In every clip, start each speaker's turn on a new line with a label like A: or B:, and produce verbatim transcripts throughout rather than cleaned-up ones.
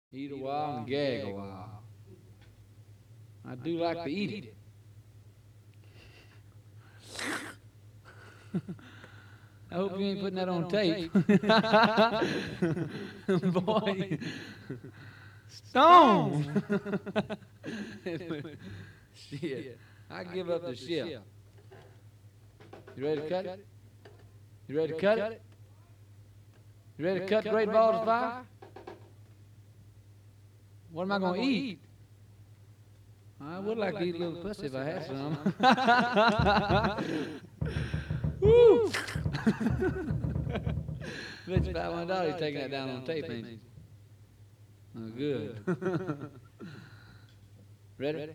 A: Eat a while and gag a while. I do like to eat it. I hope you ain't putting that on tape. Boy. Stone. Shit. I give up the ship. You ready to cut it? You ready to cut it? You ready to cut great balls of fire? What am I going to eat? I would like to eat a little pussy if I had some. Woo! Bet you five hundred dollars you're taking that down on tape, ain't you? Oh, good. Ready?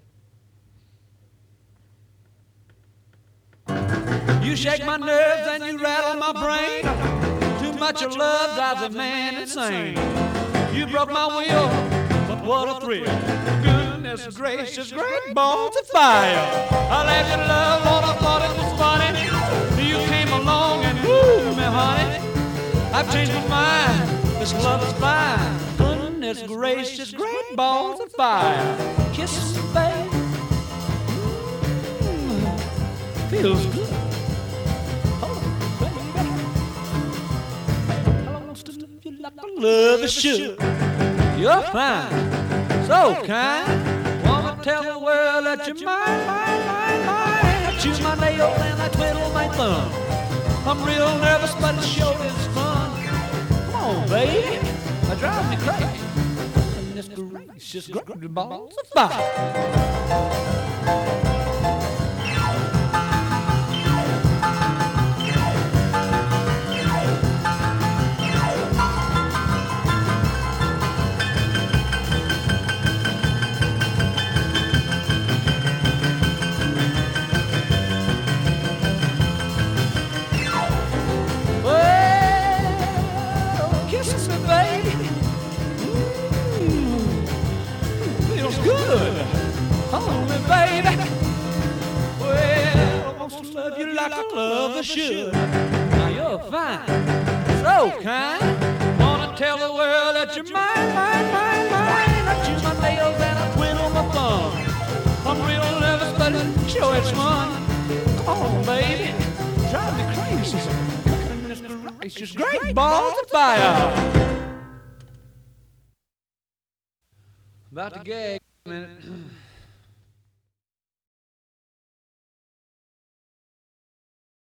A: You shake my nerves and you rattle my brain. Too much of love drives a man insane. You broke my will, but what a thrill. Goodness gracious, great balls of fire. I laughed at love, Lord, I thought it was funny. You came along and woo me, honey. I've changed my mind, this love is fine. Goodness gracious, great balls of fire. Kisses, babe, mm, feels good. Love is should. You're fine, so kind. Wanna tell the world that you're mine, mine, mine, mine. I chew my nails and I twiddle my thumb. I'm real nervous, but it sure is fun. Come on, baby, that drives me crazy. Goodness gracious, great balls of fire. Like a lover should. Now you're fine, so kind. Wanna tell the world that you're mine, mine, mine, mine. I chew my nails and I twiddle my thumb. I'm real nervous, but sure it's fun. Come on, baby, drive me crazy. Goodness gracious, great balls of fire. About to gag a minute.